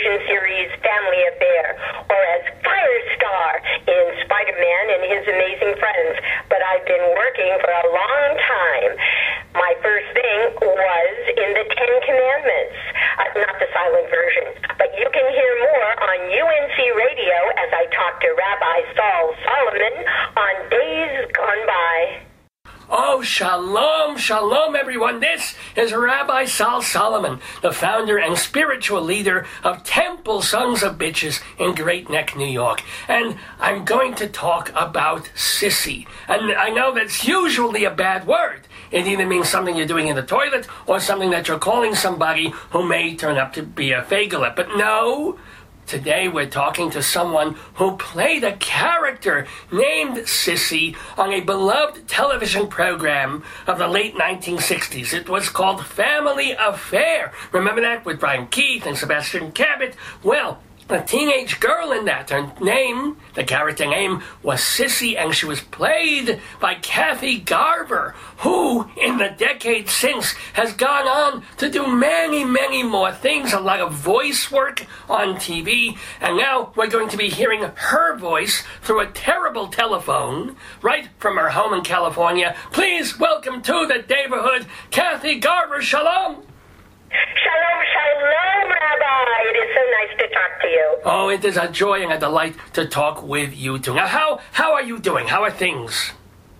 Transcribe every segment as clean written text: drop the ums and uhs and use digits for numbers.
television series Family Affair, or as Firestar in Spider-Man and His Amazing Friends. But I've been working for a long time. My first thing was in the Ten Commandments, not the silent version. But you can hear more on UNC Radio as I talk to Rabbi Saul Solomon on Days Gone By. Oh, shalom, shalom, everyone. This is Rabbi Saul Solomon, the founder and spiritual leader of Temple Sons of Bitches in Great Neck, New York. And I'm going to talk about sissy. And I know that's usually a bad word. It either means something you're doing in the toilet or something that you're calling somebody who may turn up to be a fagelet. But no, today we're talking to someone who played a character named Sissy on a beloved television program of the late 1960s. It was called Family Affair. Remember that, with Brian Keith and Sebastian Cabot? Well, a teenage girl in that, her name, the character name, was Sissy, and she was played by Kathy Garver, who, in the decades since, has gone on to do many, many more things, a lot of voice work on TV, and now we're going to be hearing her voice through a terrible telephone, right from her home in California. Please welcome to the neighborhood, Kathy Garver. Shalom! Shalom, shalom, Rabbi. It is so nice to talk to you. Oh, it is a joy and a delight to talk with you two. Now, how are you doing? How are things?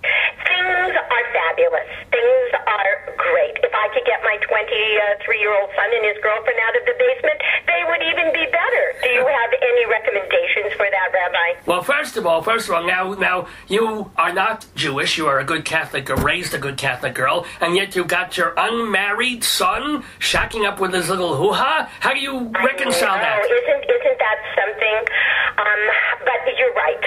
Things are fabulous. Things are great. If I could get my 23-year-old son and his girlfriend out of the basement, they would even be better. Do you have any recommendations for that, Rabbi? Well, first of all, now you are not Jewish. You are a good Catholic, or raised a good Catholic girl, and yet you got your unmarried son shacking up with his little hoo-ha? How do you reconcile that? Isn't that something? But you're right.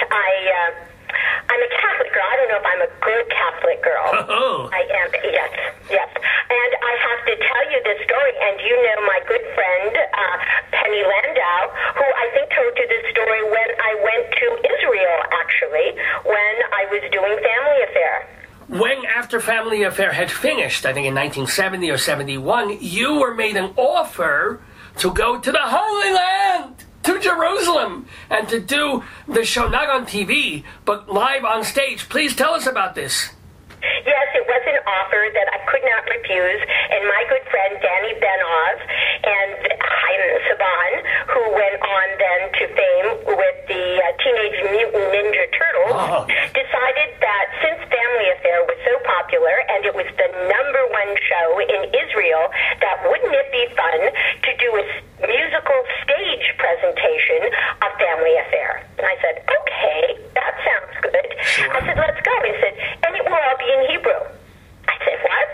I'm a Catholic girl. I don't know if I'm a good Catholic girl. Oh. I am, yes. And I have to tell you this story, and you know my good friend, Penny Landau, who I think told you this story when I went to Israel, actually, when I was doing Family Affair. When, after Family Affair had finished, I think in 1970 or 71, you were made an offer to go to the Holy Land, to Jerusalem, and to do the show not on TV, but live on stage. Please tell us about this. Yes, it was an offer that I could not refuse, and my good friend Danny Benoz and Chaim Saban, who went on then to fame with the Teenage Mutant Ninja Turtles, decided that since Family Affair was so popular and it was the #1 show in Israel, that wouldn't it be fun to do a musical stage presentation of Family Affair? And I said, okay, that sounds good. Sure. I said, let's go. He said, and it will all be in Hebrew. I said, what?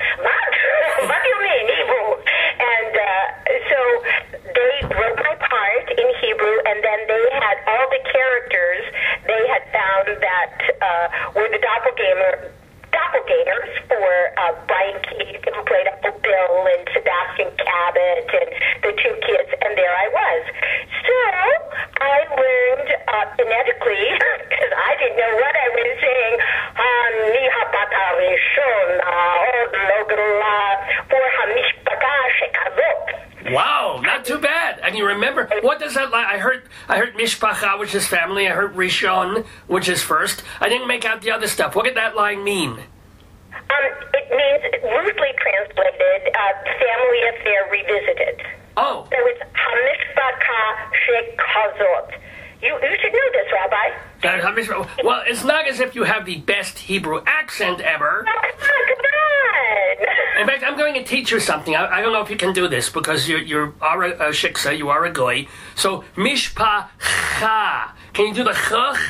What do you mean, Hebrew? And so they wrote my part in Hebrew, and then they had all the characters they had found that were the doppelgangers for Brian Keith, who played Uncle Bill, and Sebastian Cabot, and the two kids, and there I was. So I learned phonetically, because I didn't know what I was saying, Wow, not too bad. And you remember, what does that like? I heard mishpacha, which is family. I heard rishon, which is first. I didn't make out the other stuff. What did that line mean? It means, loosely translated, Family Affair Revisited. Oh. So it's hamishpacha shekazot. You should know this, Rabbi. Well, it's not as if you have the best Hebrew accent ever. Oh, come on. In fact, I'm going to teach you something. I don't know if you can do this, because you are a shiksa, you are a goy. So, mishpacha. Can you do the chach?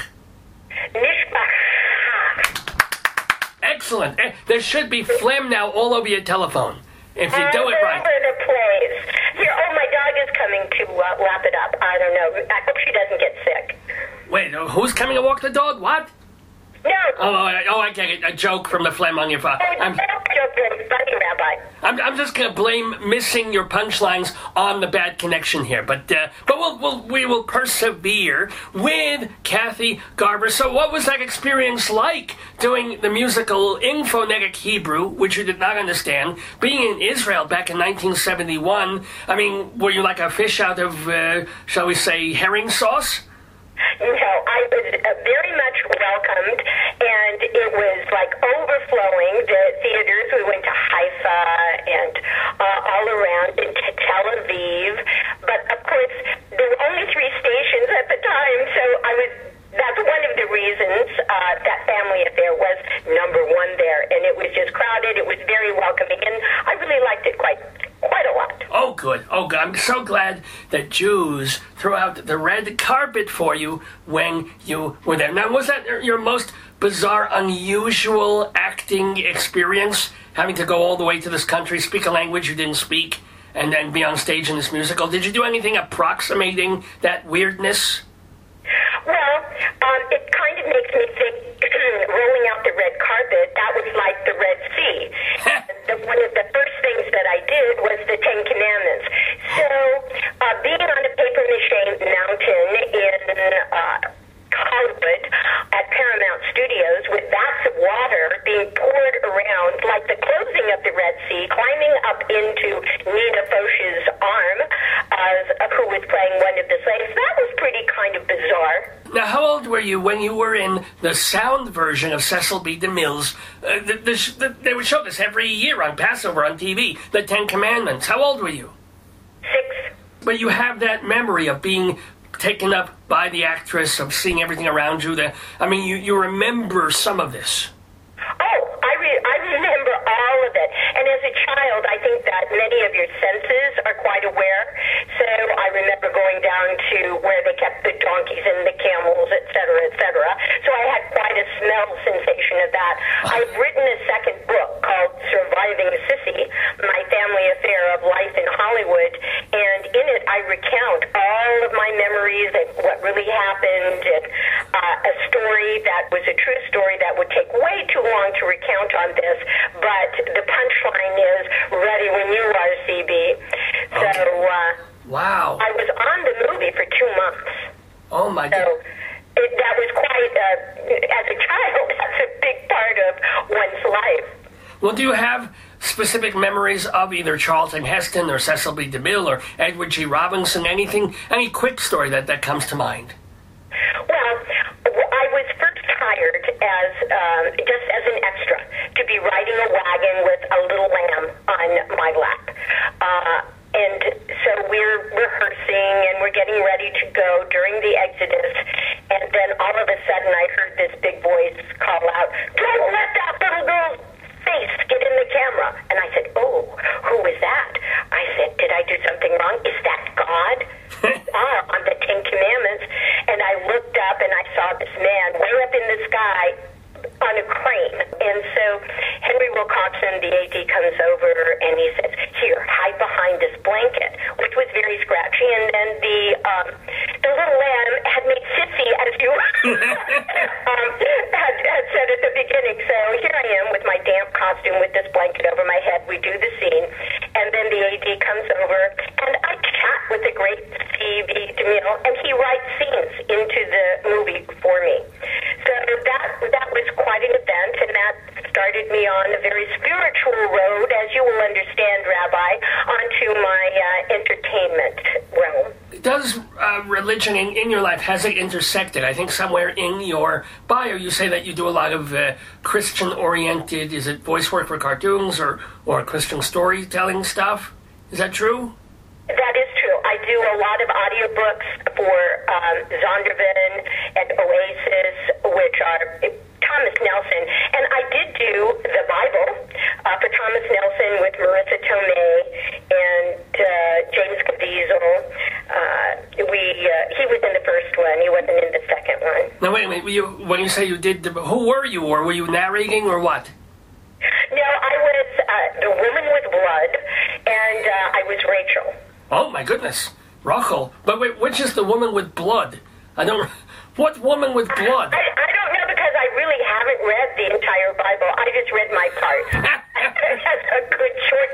Mishpacha. Excellent. There should be phlegm now all over your telephone, if you do it right. All over the place. Here, my dog is coming to lap it up. I don't know. I hope she doesn't get sick. Wait, who's coming to walk the dog? What? No. Oh, I get it. A joke from the phlegm on your phone. That joke is funny, Rabbi. Rabbi. I'm just going to blame missing your punchlines on the bad connection here, but we will persevere with Kathy Garber. So, what was that experience like doing the musical in phonetic Hebrew, which you did not understand, being in Israel back in 1971? I mean, were you like a fish out of, shall we say, herring sauce? No, I was very much welcomed, and it was like overflowing. The theaters, we went to Haifa and all around into Tel Aviv. But of course, there were only 3 stations at the time, so that's one of the reasons that Family Affair was number 1 there, and it was just crowded. It was very welcoming, and I really liked it quite a lot. Oh, good. Oh, good. I'm so glad that Jews threw out the red carpet for you when you were there. Now, was that your most bizarre, unusual acting experience, having to go all the way to this country, speak a language you didn't speak, and then be on stage in this musical? Did you do anything approximating that weirdness? Well, it kind of makes me think rolling out the red carpet, that was like the Red Sea. One of the first things that I did was the 10 Commandments. So, being on a papier-mâché mountain in Hollywood at Paramount Studios with vats of water being poured around, like the closing of the Red Sea, climbing up into Nina Foch's arm, who was playing one of the slaves, that was pretty kind of bizarre. Now, how old were you when you were in the sound version of Cecil B. DeMille's? They would show this every year on Passover on TV, the 10 Commandments. How old were you? 6. But you have that memory of being taken up by the actress, of seeing everything around you. You remember some of this. Oh, I remember all of it. And as a child, I think that many of your senses are quite aware. So I remember going down to where they kept the donkeys and the camels, et cetera, et cetera. So I had quite a smell sensation of that. I've written a second book called Surviving Sissy, My Family Affair of Life in Hollywood. And in it, I recount all of my memories and what really happened, and a story that was a true story that would take way too long to recount on this, but the punchline is ready when you are, CB. Okay. So, wow. I was on the movie for 2 months. Oh, my God. So, that was quite, as a child, that's a big part of one's life. Well, do you have specific memories of either Charlton Heston or Cecil B. DeMille or Edward G. Robinson? Any quick story that comes to mind? Well, I was first hired as just as an extra to be riding a wagon with a little lamb on my lap. And so we're rehearsing and we're getting ready to go during the Exodus. And then all of a sudden I heard this big voice call out, "Don't let that little girl's face get in the camera." And I said, "Oh, who was that?" I said, "Did I do something wrong? Is that God?" On the 10 Commandments. And I looked up and I saw this man way up in the sky on a crane. And so Henry Wilcoxon, the AD, comes over and he says, "Here, hide behind this blanket," which was very scratchy. And then the little lamb had made Sissy, as you had said at the beginning. So here I am with my damp costume with this blanket over my head. We do the scene. And then the AD comes over and I chat with the great C.B. DeMille, and he writes scenes into the movie for me. So that was quite an event, and that started me on a very spiritual road, as you will understand, Rabbi, onto my entertainment realm. Does religion in your life, has it intersected? I think somewhere in your bio you say that you do a lot of Christian-oriented, is it voice work for cartoons or Christian storytelling stuff? Is that true? That is true. I do a lot of audiobooks for Zondervan and Oasis, which are Thomas Nelson. And I did do the Bible for Thomas Nelson with Marissa Tomei and James Caviezel. He was in the first one. He wasn't in the second one. Now, wait a minute. When you say you did, who were you? Or were you narrating or what? No, I was the woman with blood, and I was Rachel. Oh, my goodness. Rachel. But wait, which is the woman with blood? What woman with blood? I don't know, because I really haven't read the entire Bible. I just read my part. That's a good short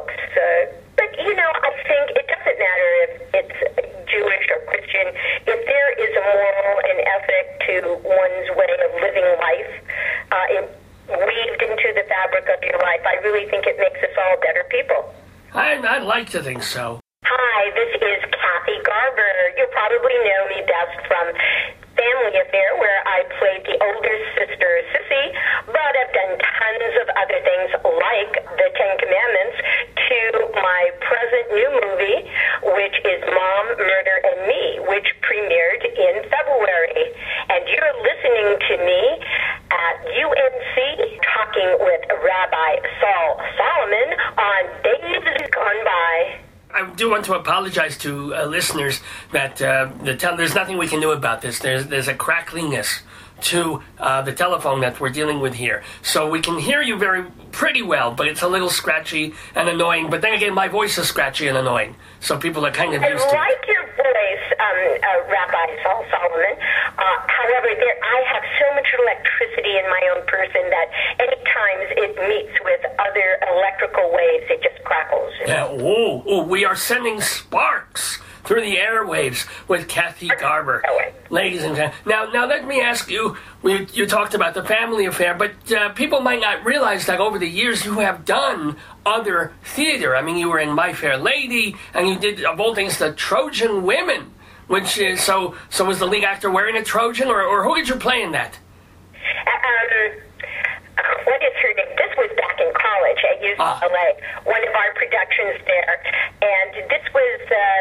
books. But, I think it doesn't matter if it's Jewish or Christian. If there is a moral and ethic to one's way of living life, weaved into the fabric of your life, I really think it makes us all better people. I'd like to think so. Hi, this is Kathy Garber. You probably know me best from Family Affair, where I played the older sister, Sissy, but I've done tons of other things like the Ten Commandments to my present new movie, which is Mom, Murder, and Me, which premiered in February. And you're listening to me at UNC talking with Rabbi Saul Solomon on Days Gone By. I do want to apologize to listeners that there's nothing we can do about this. There's a crackliness to the telephone that we're dealing with here. So we can hear you pretty well, but it's a little scratchy and annoying. But then again, my voice is scratchy and annoying, so people are kind of used to it. I like your voice, Rabbi Saul Solomon. However, I have so much electricity in my own person that any times it meets with other electrical waves, it just crackles. Yeah. Oh, we are sending sparks through the airwaves with Kathy Garber. Ladies and gentlemen. Now let me ask you, you talked about the Family Affair, but people might not realize that over the years you have done other theater. I mean, you were in My Fair Lady, and you did, of all things, the Trojan Women, which is, so was the lead actor wearing a Trojan, or who did you play in that? What is her name? This was back in college at UCLA, one of our productions there, and this was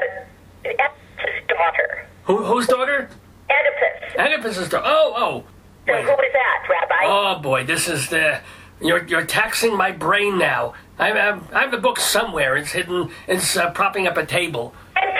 Oedipus' daughter. Whose daughter? Oedipus. Oedipus' daughter. Oh. So who was that, Rabbi? Oh boy, this is you're taxing my brain now. I have the book somewhere. It's hidden. It's propping up a table.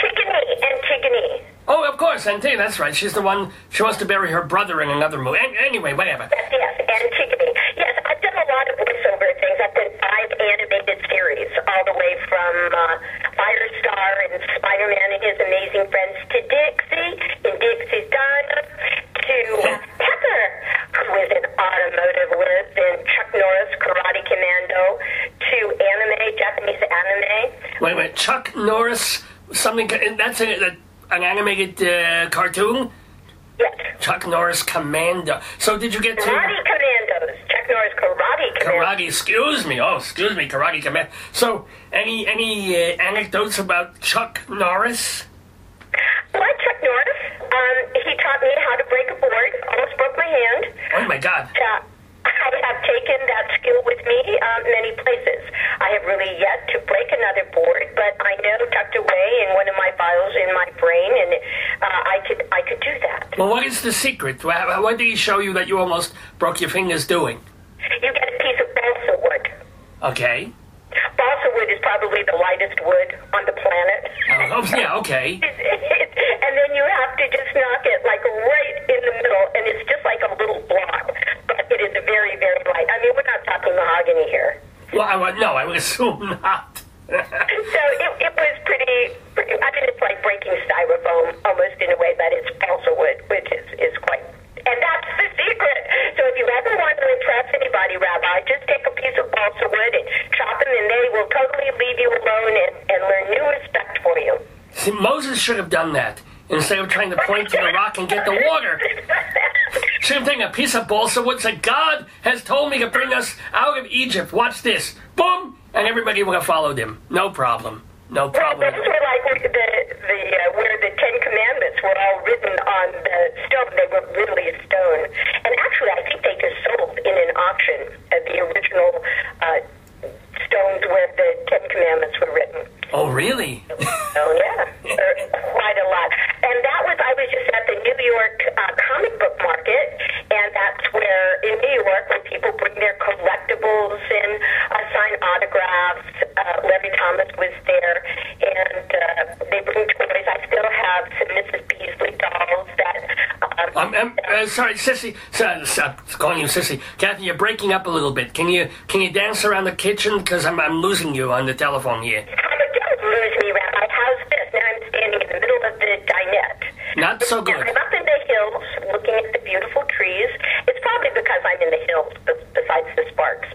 Antigone. Oh, of course, Antigone. That's right. She's the one. She wants to bury her brother in another movie. Anyway, whatever. Yes, Antigone. Yes, I've done a lot of voiceover things. I've done 5 animated series, all the way from Firestar and Spider-Man and His Amazing Friends to Dixie in Dixie's Diner, to Pepper, who is an automotive whiz, and Chuck Norris, Karate Commando, to Japanese anime. Wait, Chuck Norris, something, that's an animated cartoon? Yes. Chuck Norris Commando. So did you get to... Karate Commandos. Chuck Norris Karate Commando. Excuse me, Karate Commando. So, any anecdotes about Chuck Norris? Like Chuck Norris, he taught me how to break a board. Almost broke my hand. Oh my God. I have taken that skill with me many places. I have really yet to break another board, but I know tucked away in one of my files in my brain, and I could do that. Well, what is the secret? What did he show you that you almost broke your fingers doing? You get a piece of balsa wood. Okay. Balsa wood is probably the lightest wood on the planet. Oh, yeah, okay. And then you have to just knock it like right in the middle, and it's just like a little block. But it is very, very light. I mean, we're not talking mahogany here. Well, I would assume not. So it was pretty, I mean, it's like breaking styrofoam almost in a way, but it's balsa wood, which is quite... And that's the secret. So if you ever want to impress anybody, Rabbi, just take a piece of balsa wood and chop them, and they will totally leave you alone and learn new respect for you. See, Moses should have done that instead of trying to point to the rock and get the water. Same thing, a piece of balsa wood said, God has told me to bring us out of Egypt. Watch this. Boom! And everybody would have followed him. No problem. No problem. Well, those were like where the Ten Commandments were all written on the stone. They were literally stone. And actually, I think they just sold in an auction the original stones where the Ten Commandments were written. Oh, really? Oh, yeah. Quite a lot. And I was just at the New York comic book market, and that's where, in New York, when people bring their collectibles and sign autographs, Larry Thomas was there, and they bring toys. I still have some Mrs. Beasley dolls that... sorry, Sissy. Calling you Sissy. Kathy, you're breaking up a little bit. Can you dance around the kitchen? Because I'm losing you on the telephone here. Don't lose me, Rabbi. How's this? Now I'm standing in the middle of the dinette. Not so good. I'm up in the hills looking at the beautiful trees. It's probably because I'm in the hills besides the sparks, but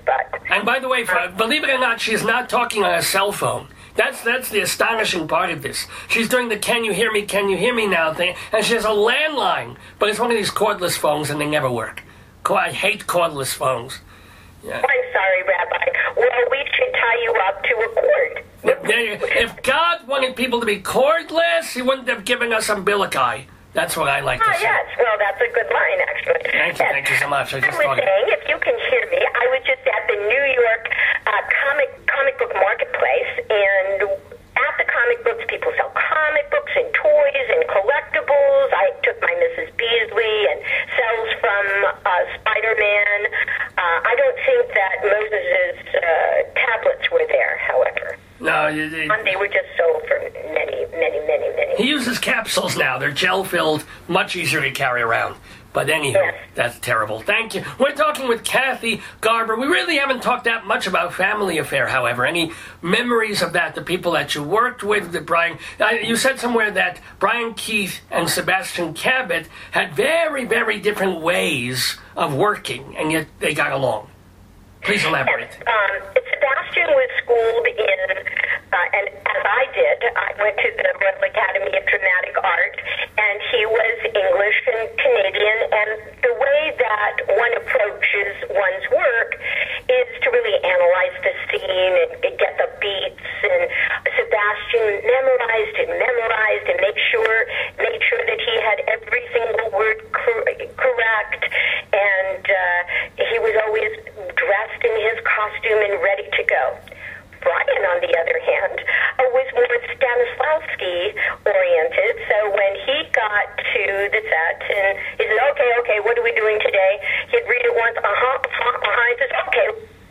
And by the way, believe it or not, she is not talking on a cell phone. That's the astonishing part of this. She's doing the can you hear me now thing, and she has a landline, but it's one of these cordless phones, and they never work. I hate cordless phones. Yeah. I'm sorry, Rabbi. Well, we should tie you up to a cord. If God wanted people to be cordless, he wouldn't have given us umbilici. That's what I like to say. Yes. Well, that's a good line, actually. Thank you so much. I was saying, if you can hear me, I was just at the New York comic book marketplace, and at the comic books, people sell comic books and toys and collectibles. I took my Mrs. Beasley and cells from Spider-Man. I don't think that Moses' tablets were there, however. No, they were just sold for many. He uses capsules now. They're gel-filled, much easier to carry around. But anyhow, That's terrible. Thank you. We're talking with Kathy Garber. We really haven't talked that much about Family Affair, however. Any memories of that, the people that you worked with, that Brian... you said somewhere that Brian Keith and Sebastian Cabot had very, very different ways of working, and yet they got along. Please elaborate. Sebastian was schooled in, and as I did, I went to the Royal Academy of Dramatic Art, and he was English and Canadian, and the way that one approaches one's work is to really analyze the scene and get the beats, and Sebastian memorized and made sure that he had every single word correct, and he was always dressed in his costume and ready to go. Brian, on the other hand, was more Stanislavski-oriented, so when he got to the set and he said, okay, what are we doing today? He'd read it once, he says, okay.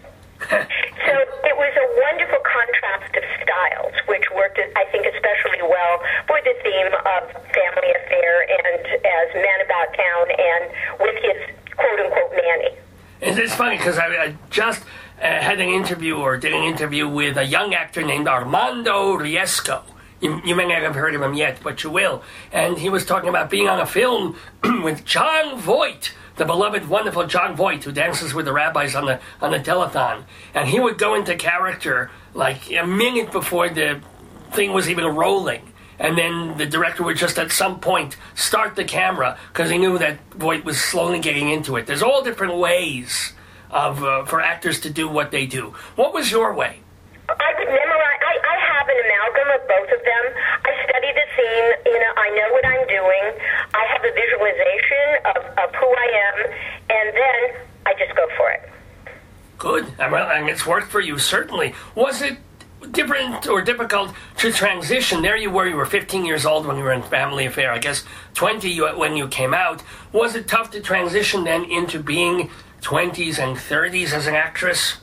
So it was a wonderful contrast of styles, which worked, I think, especially well for the theme of Family Affair and as Man About Town and with his quote-unquote nanny. It's funny because I just did an interview with a young actor named Armando Riesco. You may not have heard of him yet, but you will. And he was talking about being on a film with John Voight, the beloved, wonderful John Voight, who dances with the rabbis on the telethon. And he would go into character like a minute before the thing was even rolling. And then the director would just at some point start the camera because he knew that Voight was slowly getting into it. There's all different ways for actors to do what they do. What was your way? I would memorize. I have an amalgam of both of them. I study the scene. I know what I'm doing. I have a visualization of who I am, and then I just go for it. Good. And it's worked for you, certainly. Was it different or difficult to transition? There you were 15 years old when you were in Family Affair, I guess 20 when you came out. Was it tough to transition then into being 20s and 30s as an actress?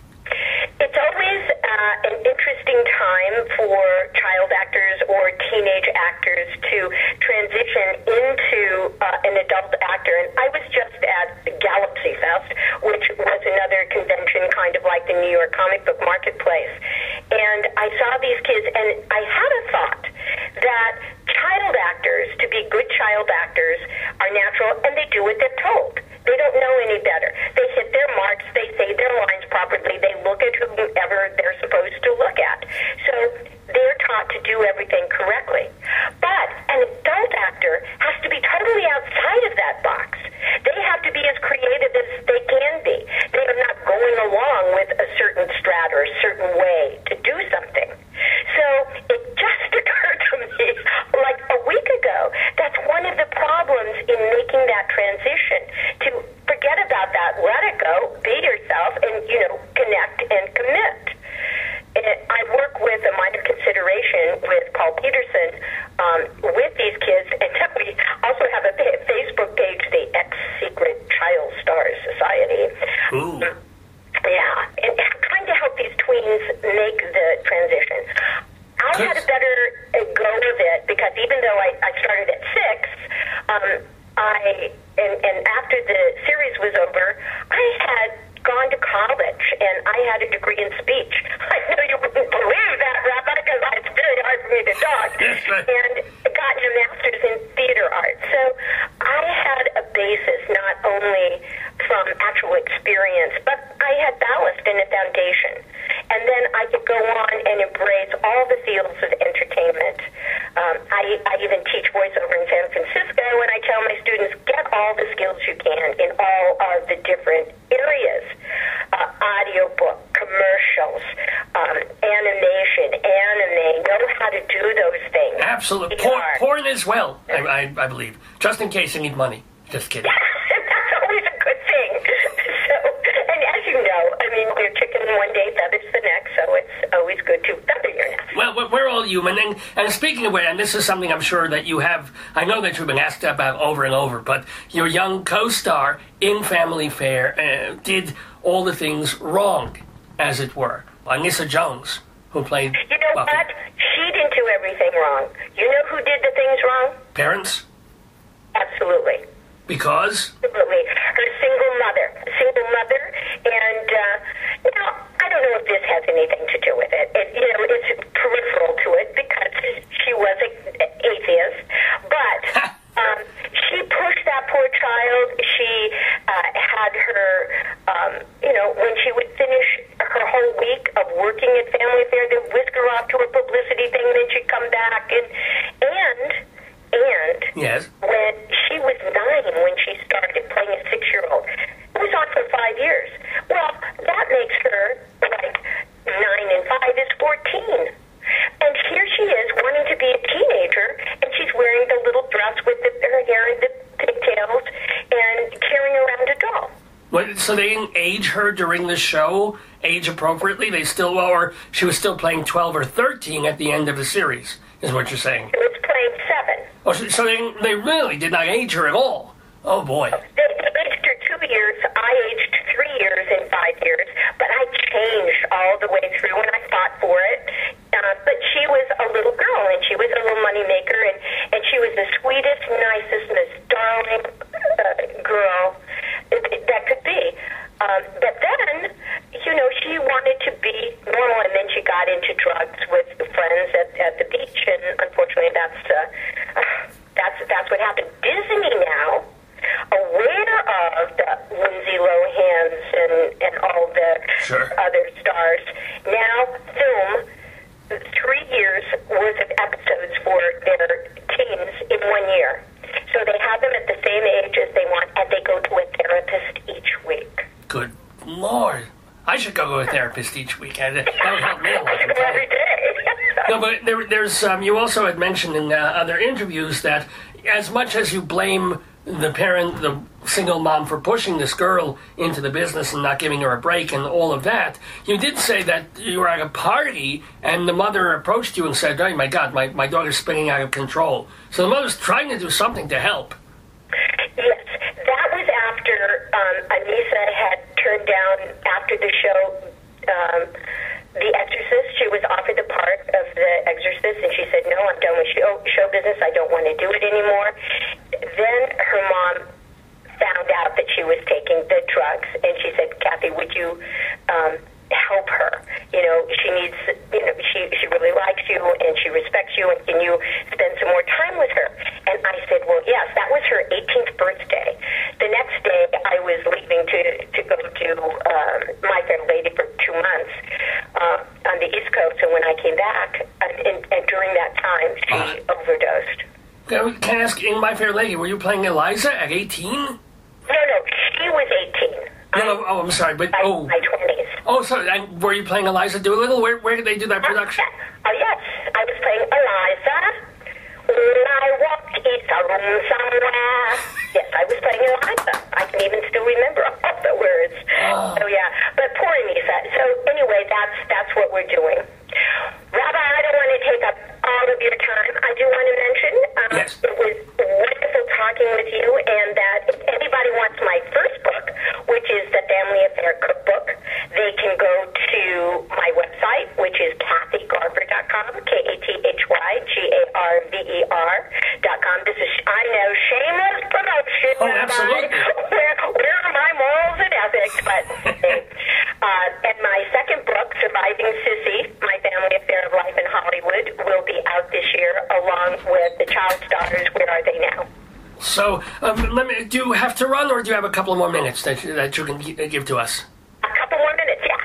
It's always an interesting time for child actors or teenage actors to transition into an adult actor. And I was just at Galaxy Fest, which was another convention kind of like the New York comic book marketplace. And I saw these kids, and I had a thought that child actors, to be good child actors, are natural, and they do what they're told. They don't know any better. They hit their marks, they say their lines properly, they look at whomever they're supposed to look at. So they're taught to do everything correctly. But an adult actor has to be totally outside of that box. They have to be as creative as they can be. They are not going along with a certain strat or a certain way to do something. So it just occurred to me like a week ago, that's one of the problems in making that transition, to forget about that, let it go, be yourself, and, connect and commit. I work with a minor consideration with Paul Peterson with these kids, and we also have a Facebook page, the Ex-Secret Child Stars Society. Ooh. Yeah, and trying to help these tweens make the transition. I had a better go of it because even though I started at 6, and after the series was over, I had gone to college and I had a degree in speech. I know you wouldn't believe that, Rabbi, because it's very hard for me to talk. Yes, right. And gotten a master's in theater art. So I had a basis not only from actual experience, but I I had ballast and a foundation. And then I could go on and embrace all the fields of entertainment. I even teach voiceover in San Francisco, and I tell my students, get all the skills you can in all of the different areas. Audiobook, commercials, animation, anime, know how to do those things. Absolutely. Porn as well, I believe. Just in case you need money. Just kidding. That's always a good thing. So, and as you know, I mean, we're chicken one day, feathers the next, so it's always good to feather your nest. Well, we're all human, and speaking of which, and this is something I'm sure that you have, I know that you've been asked about over and over, but your young co-star in Family Fair did all the things wrong, as it were. Anissa Jones, who played You know Buffy. what? She didn't do everything wrong. You know who did the things wrong? Parents? Absolutely. Because? Absolutely. Her single mother, and now I don't know if this has anything to do with it. It's peripheral to it because she was an atheist, but she pushed that poor child. She had her, when she would finish her whole week of working at Family Fair, they'd whisk her off to a publicity thing, then she'd come back and Yes. when she was 9 when she started playing a 6-year-old. It was on for 5 years. Well, that makes her, like, 9 and 5 is 14. And here she is wanting to be a teenager, and she's wearing the little dress with her hair and the pigtails and carrying around a doll. What, so they didn't age her during the show, age appropriately? They still, or she was still playing 12 or 13 at the end of the series, is what you're saying. She was playing 7. Oh, so they really did not age her at all. Oh, boy. They aged her 2 years. I aged 3 years and 5 years, but I changed all the way through, and I fought for it. But she was a little girl, and she was a little moneymaker, and she was the sweetest, nicest, most darling girl that could be. But then, she wanted to be normal, and then she got into drugs with friends at the beach, and unfortunately, that's what happened. Disney now, aware of the Lindsay Lohans and all the other stars, now film 3 years worth of episodes for their teens in 1 year. So they have them at the same age as they want, and they go to a therapist each week. Good Lord. I should go to a therapist each week. That would help me a lot. Every day. No, but there's you also had mentioned in other interviews that as much as you blame the parent, the single mom, for pushing this girl into the business and not giving her a break and all of that, you did say that you were at a party and the mother approached you and said, oh my God, my daughter's spinning out of control. So the mother's trying to do something to help. Yes, that was after Anissa had turned down, after the show, The Exorcist. She was offered the part of The Exorcist, and she said, no, I'm done with show business. I don't want to do it anymore. Then her mom found out that she was taking the drugs, and she said, Kathy, would you help her? She needs, she really likes you, and she respects you, and can you spend some more time with her? And I said, well, yes, that was her 18th birthday. The next day, I was leaving to go to My Fair Lady for 2 months on the East Coast, and when I came back, and during that time, she overdosed. Can I ask, in My Fair Lady, were you playing Eliza at 18? No, she was 18. Oh, I'm sorry, but my 20s. Oh, sorry. And were you playing Eliza Doolittle? Where did they do that production? Yes, I was playing Eliza. When I walked into a room somewhere. Yes, I was playing Eliza. I can even still remember all the words. Oh. So yeah, but poor Anissa. So anyway, that's what we're doing. Rabbi, I don't want to take up all of your time. I do want to mention yes. It was wonderful talking with you, and that if anybody wants my first book, which is the Family Affair Cookbook, they can go to my website, which is KathyGarver.com, KathyGarver.com. This is, I know, shameless promotion. Oh, absolutely. Where are my morals and ethics? But and my second book, Surviving Sissy, My Family Affair of Life in Hollywood, will be out this year, along with The Child Stars, Where Are They Now? So, do you have to run, or do you have a couple more minutes that you can give to us? A couple more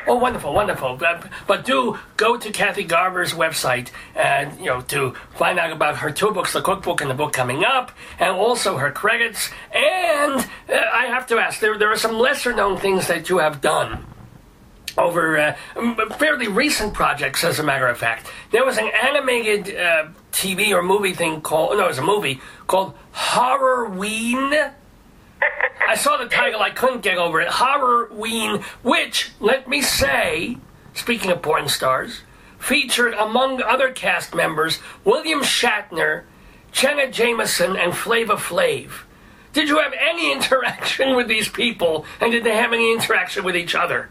Oh, wonderful, wonderful. But do go to Kathy Garver's website and, to find out about her two books, the cookbook and the book coming up, and also her credits. And I have to ask, there are some lesser-known things that you have done over fairly recent projects, as a matter of fact. There was an animated TV or movie thing called, no, it was a movie called Horrorween. I saw the title, I couldn't get over it. Horrorween, which, let me say, speaking of porn stars, featured, among other cast members, William Shatner, Jenna Jameson, and Flava Flav. Did you have any interaction with these people, and did they have any interaction with each other?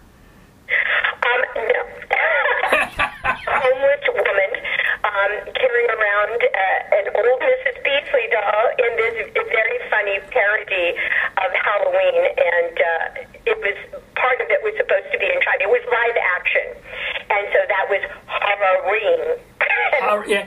No. A homeless woman carrying around an old Mrs. Beasley doll in this very funny parody of Halloween, and part of it was supposed to be in China. It was live action, and so that was Horrorween. Yeah,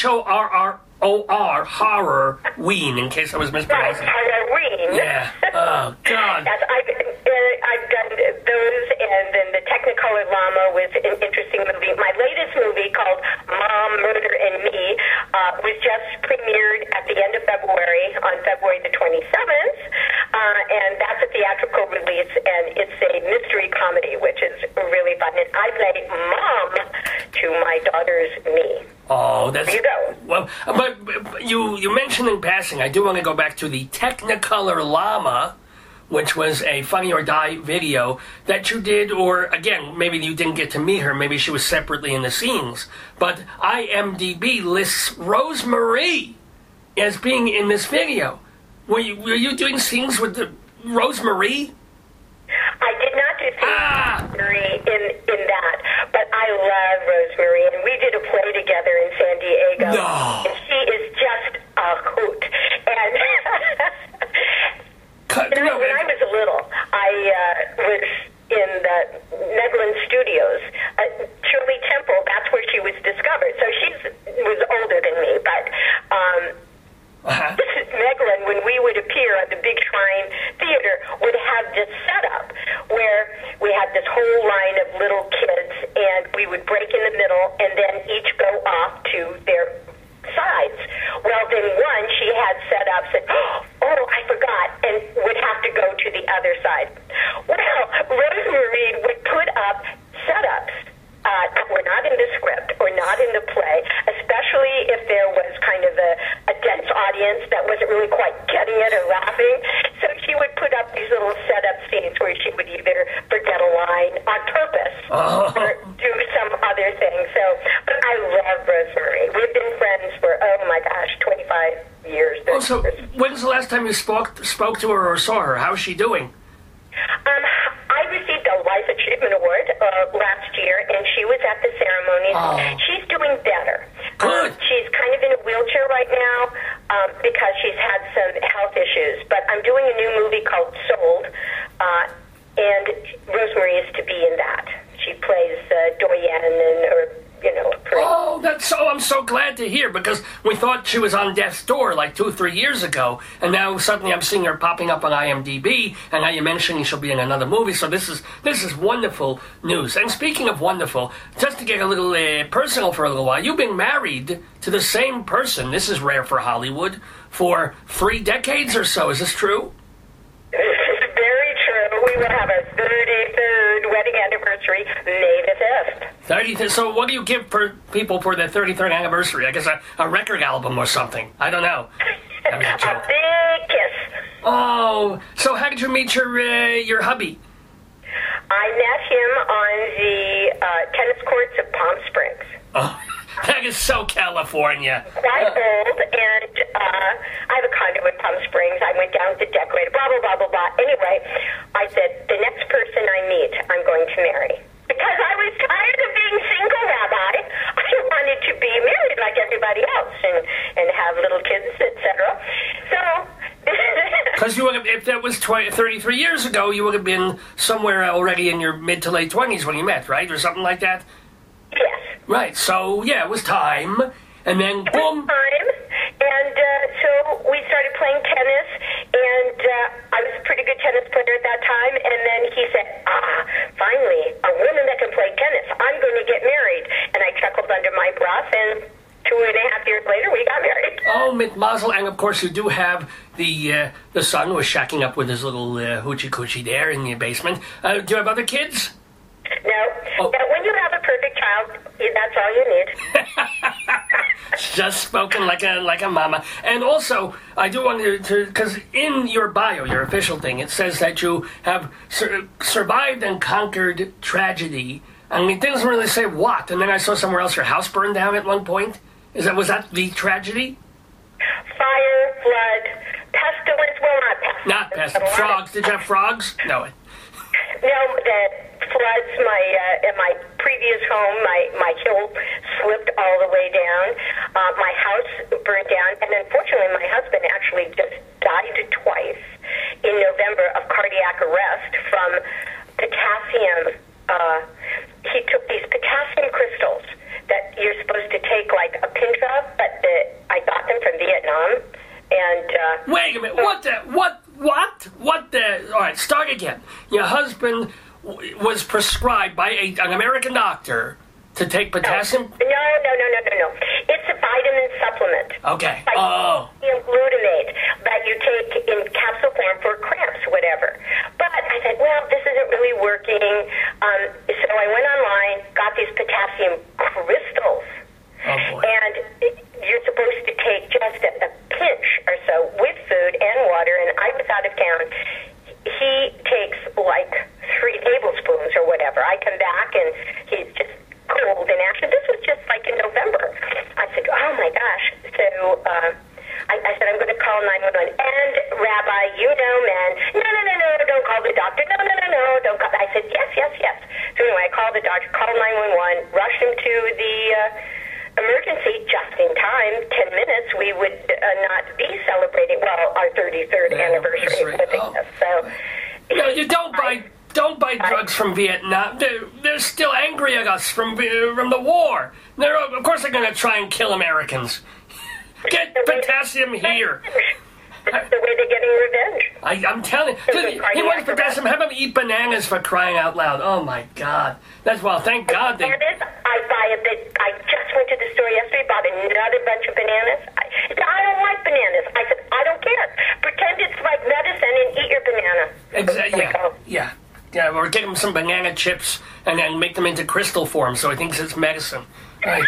Horror, Horrorween, in case I was mispronouncing. Right, Horrorween. Yeah. Oh, God. Yes, I've done those, and then the Technicolor Llama was an interesting movie. My latest movie, called Mom, Murder, and Me, was just premiered at the end of February, on February the 27th, and that's a theatrical release, and it's a mystery comedy, which is really fun. And I play Mom to my daughter's Me. Oh, that's... There you go. Well, but you mentioned in passing, I do want to go back to the Technicolor Llama, which was a Funny or Die video that you did, or, again, maybe you didn't get to meet her, maybe she was separately in the scenes, but IMDb lists Rosemarie as being in this video. Were you doing scenes with the Rosemarie? I did not do Rosemary in that, but I love Rosemary, and we did a play together in San Diego. No. And she is just a hoot. And when I was little, I was in the Meglan Studios. Shirley Temple, that's where she was discovered. So she was older than me, but this is Meglan, when we would appear at the Big Shrine Theater, would have this setup where we had this whole line of little kids, and we would break in the middle and then each go off to their sides. Well, then one she had set up said, oh, I forgot, and would have to go to the other side. Well, Rosemary would put up setups that were not in the script or not in the play, especially if there was kind of a dense audience that wasn't really quite getting it or laughing. So she would put up these little setup scenes where she would either forget a line on purpose or do some other thing. So, but I love Rosemary. We've been friends for, 25 years. Oh, so when's the last time you spoke to her or saw her? How's she doing? I received a Life Achievement Award last year, and she was at the ceremony. Oh. She's doing better. Good. She's kind of in a wheelchair right now because she's had some health issues. But I'm doing a new movie called Sold, and Rosemary is to be in that. She plays Doyen I'm so glad to hear, because we thought she was on death's door like 2-3 years ago, and now suddenly I'm seeing her popping up on IMDb, and now you're mentioning she'll be in another movie, so this is wonderful news. And speaking of wonderful, just to get a little personal for a little while, you've been married to the same person, this is rare for Hollywood, for 3 decades or so, is this true? It's very true. We will have our 33rd wedding anniversary May the 5th. 30th. So what do you give for people for their 33rd anniversary? I guess a record album or something. I don't know. A big kiss. Oh, so how did you meet your hubby? I met him on the tennis courts of Palm Springs. Oh, that is so California. Quite old, and I have a condo in Palm Springs. I went down to decorate, blah, blah, blah, blah, blah. Anyway, I said, the next person I meet, I'm going to marry. Because I was tired of being single, Rabbi. I wanted to be married like everybody else and have little kids, etc. So... Because if that was 33 years ago, you would have been somewhere already in your mid to late 20s when you met, right? Or something like that? Yes. Right, so, yeah, it was time. And then, boom. It was time. And so we started playing tennis, and I was a pretty good tennis player at that time, and then he said, finally, a woman that can play tennis. I'm going to get married. And I chuckled under my breath, and 2.5 years later, we got married. Oh, mit Mazel, and of course you do have the son who was shacking up with his little hoochie coochie there in the basement. Do you have other kids? No. Oh. Now, when you have a perfect child, that's all you need. Just spoken like a mama. And also, I do want to, because in your bio, your official thing, it says that you have survived and conquered tragedy. I mean, it doesn't really say what. And then I saw somewhere else your house burned down at one point. Was that the tragedy? Fire, flood, pestilence. Well, not pestilence. Not pestilence. Frogs. Did you have frogs? No. No, the floods. In my previous home, my hill slipped all the way down. My house burned down, and unfortunately, my husband actually just died twice in November of cardiac arrest from potassium. He took these potassium crystals that you're supposed to take like a pinch of, but I got them from Vietnam. And wait a minute, what the? All right, start again. Your husband was prescribed by an American doctor to take potassium. No. It's a vitamin supplement. Okay. Potassium glutamate that you take in capsule form for cramps, whatever. But I said, well, this isn't really working. So I went online, got these potassium crystals. Oh boy. And you're supposed to take just a pinch or so with food and water. And I was out of town. He takes like 3 tablespoons or whatever. I come back and he's just cold and ashen. This was just like in November. I said, oh my gosh. So I said, I'm going to call 911. And Rabbi, you know, man, no, don't call the doctor. No, don't call. I said, yes. So anyway, I called the doctor, called 911, rushed him to the emergency just in time. 10 minutes, we would not be celebrating, our 33rd anniversary of living this. So, you don't buy drugs from Vietnam. They're still angry at us from the war. Of course they're going to try and kill Americans. Get potassium here. That's the way they're getting revenge. I'm telling you. He wants potassium. Have him eat bananas for crying out loud. Oh, my God. Thank God they... Bananas, I buy a bit. I just went to the store yesterday, bought another bunch of bananas. I don't like bananas. I said, I don't care. Pretend it's like medicine and eat your banana. Exactly. Yeah, or get him some banana chips and then make them into crystal form so he thinks it's medicine. That's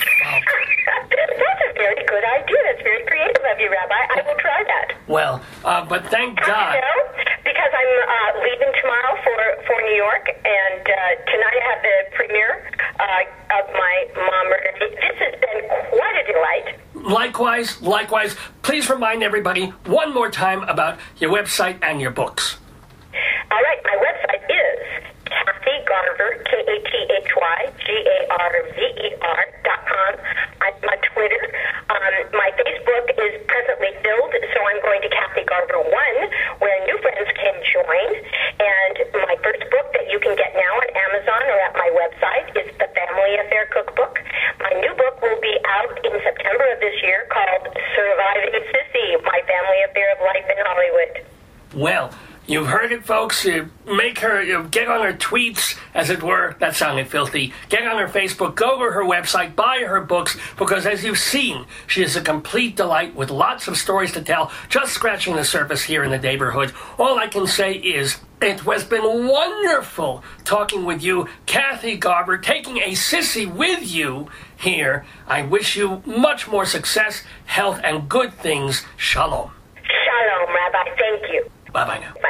a very good idea. That's very creative of you, Rabbi. I will try that. Well, but thank God. Because I'm leaving tomorrow for New York, and tonight I have the premiere of my Mom Murder. This has been quite a delight. Likewise. Please remind everybody one more time about your website and your books. All right, my website is Kathy Garver, KathyGarver.com. I'm on Twitter. My Facebook is presently filled, so I'm going to Kathy Garver 1, where new friends can join. And my first book that you can get now on Amazon or at my website is The Family Affair Cookbook. My new book will be out in September of this year called Surviving Sissy, My Family Affair of Life in Hollywood. Well, you've heard it, folks. Make her get on her tweets, as it were. That sounded filthy. Get on her Facebook. Go to her website. Buy her books. Because as you've seen, she is a complete delight with lots of stories to tell. Just scratching the surface here in the neighborhood. All I can say is it has been wonderful talking with you, Kathy Garver, taking a sissy with you here. I wish you much more success, health, and good things. Shalom. Shalom, Rabbi. Thank you. Bye-bye now.